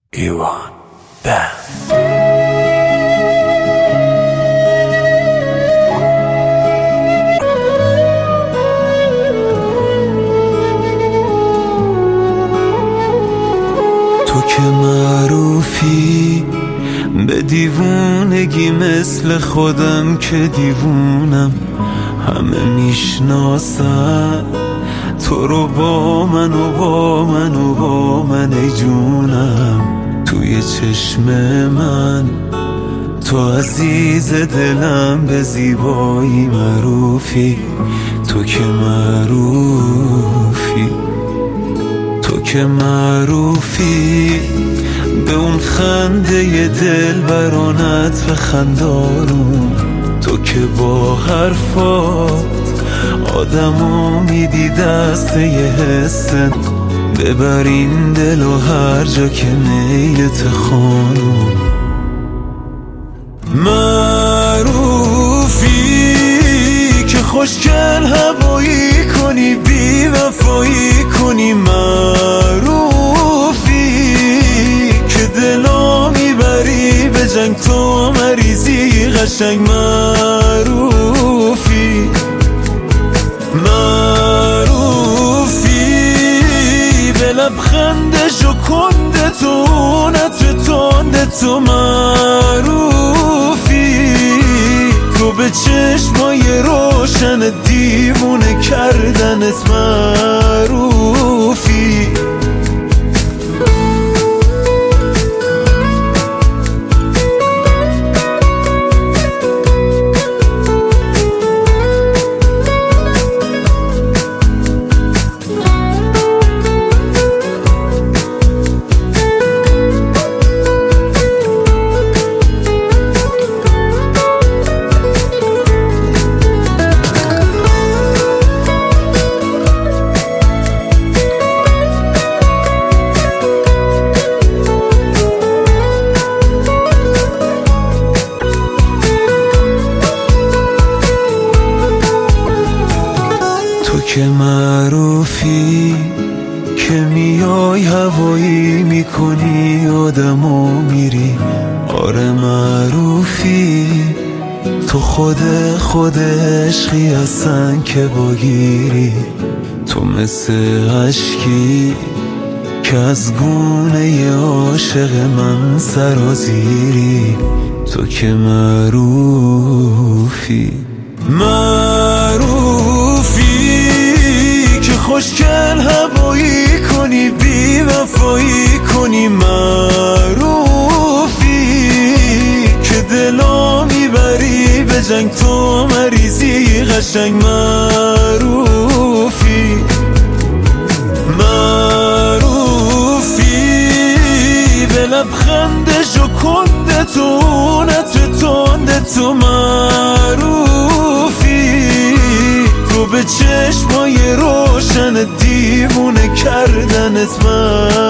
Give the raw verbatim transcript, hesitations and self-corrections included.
ایوان بند. تو که معروفی به دیوونگی مثل خودم که دیوونم، همه میشناسن تو رو با من و با من و با من ای جونم. توی چشم من تو عزیز دلم، به زیبایی معروفی. تو که معروفی تو که معروفی به اون خنده دل برانت و خندانون. تو که با حرفات آدمو میدی دسته یه حسن، ببر این دل و هر جا که میلت خانم. معروفی که خوشگل هوایی کنی، بی وفایی کنی. معروفی که دلا میبری به جنگ، تو مریضی قشنگ. معروفی معروفی به لبخند شکنده تو، نت تنده تو. معروفی تو به چشمای روشن دیوونه کردنت. معروفی که معروفی که میای هوایی میکنی آدمو میری. آره معروفی تو خود خود عشقی هستن که باگیری. تو مثل عشقی که از گونه عاشق من سرازیری. تو که معروفی معروفی که خوشگل هوایی کنی، بی وفایی کنی. معروفی که دلا میبری به جنگ، تو مریضی قشنگ. معروفی معروفی به لبخند شکنده تو، نت تنده تو. معروفی تو به چشمای روشن دیوونه کردنت.